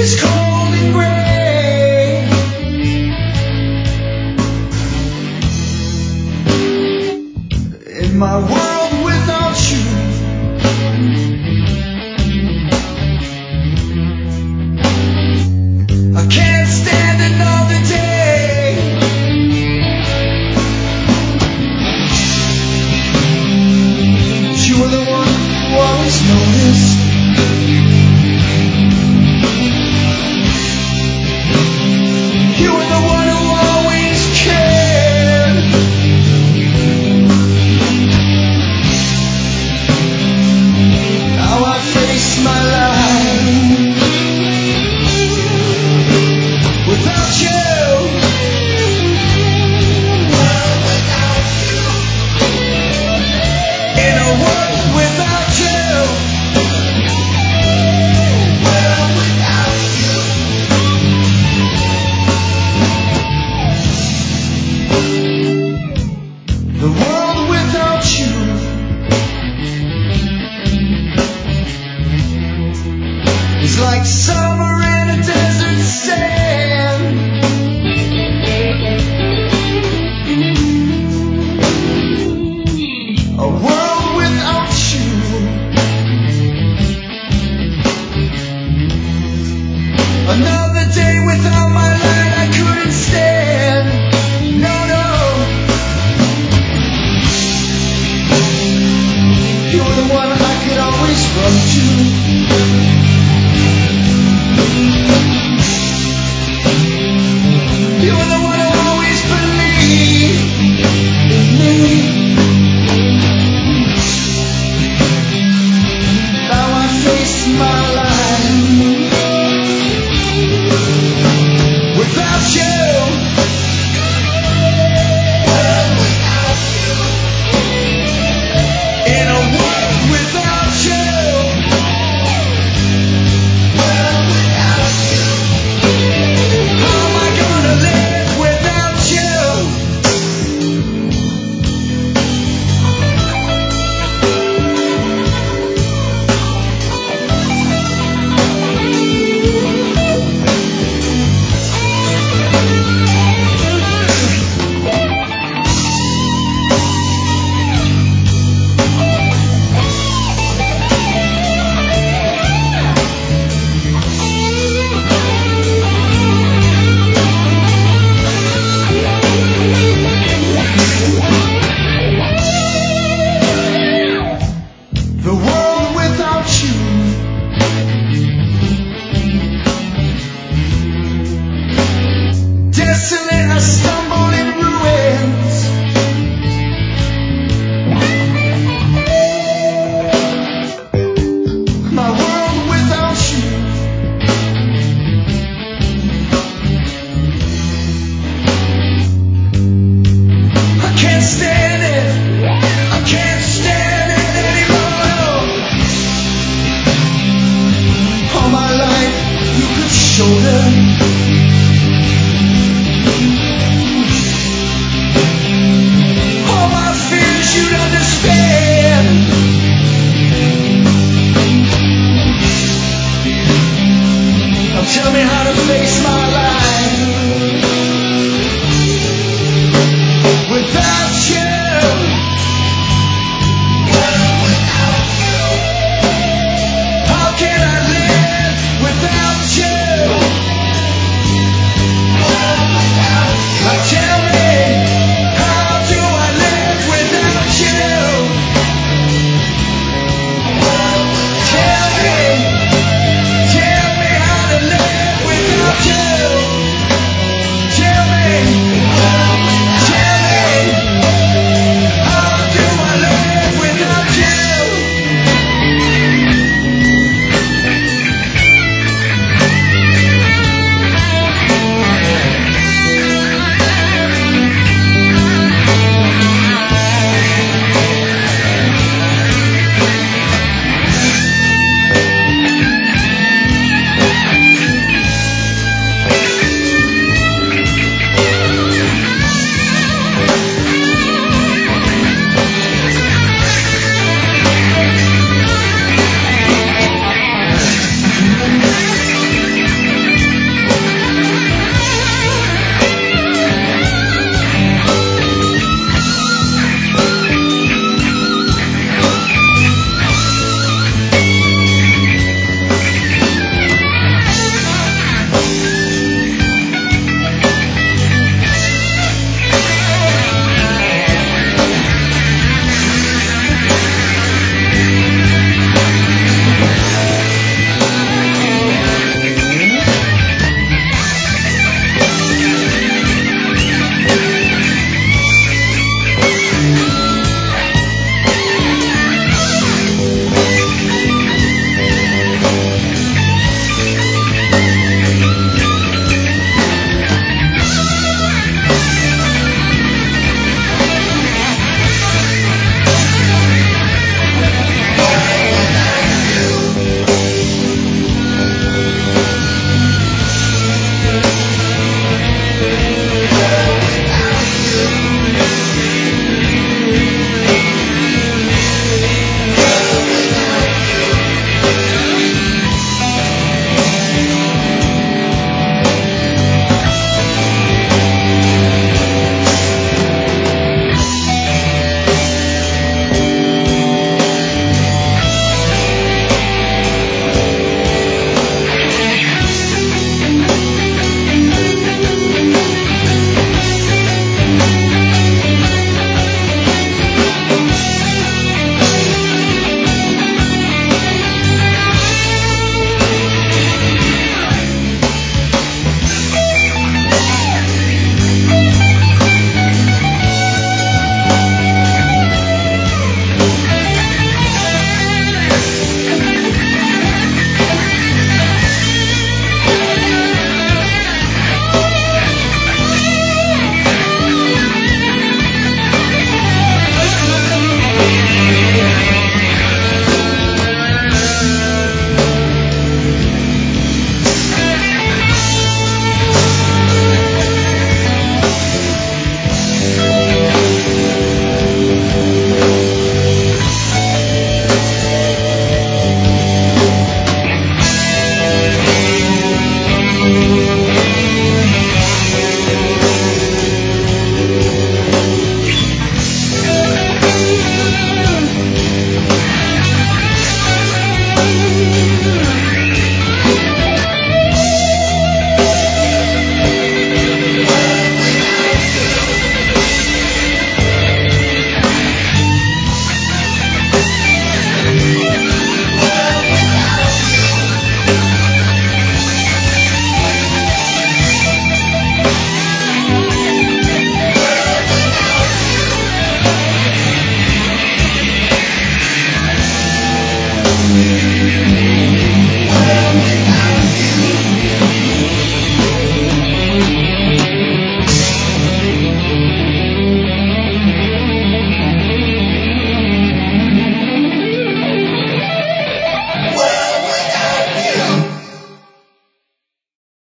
is cold and gray. In my world without you, I can't stand another day. You were the one who always noticed. You were the one who always cared. Now I face my life without you. Without you. In a world without you. Well, without you. The world without you is like summer in a desert sand. A world without you another day without my light I couldn't stand. No, no. You were the one I could always run to. You were the one who always believed in me. Now I face my life without you. Well, without you. In a world without you. Well, without you. How am I gonna live without you? The world without you desolate, I stumble in ruins. My world without you I can't stand it. I can't stand it anymore. All my life you could shoulder. All my fears you'd understand. Now tell me